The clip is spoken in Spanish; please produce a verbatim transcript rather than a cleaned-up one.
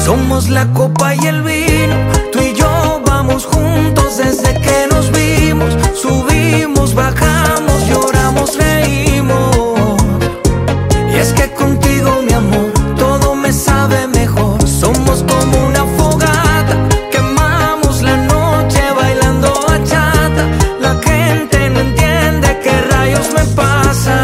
Somos la copa y el vino, tú y yo vamos juntos desde que nos vimos. Subimos, bajamos, lloramos, reímos. Y es que contigo, mi amor, todo me sabe mejor. Somos como una fogata, quemamos la noche bailando bachata. La gente no entiende qué rayos me pasa.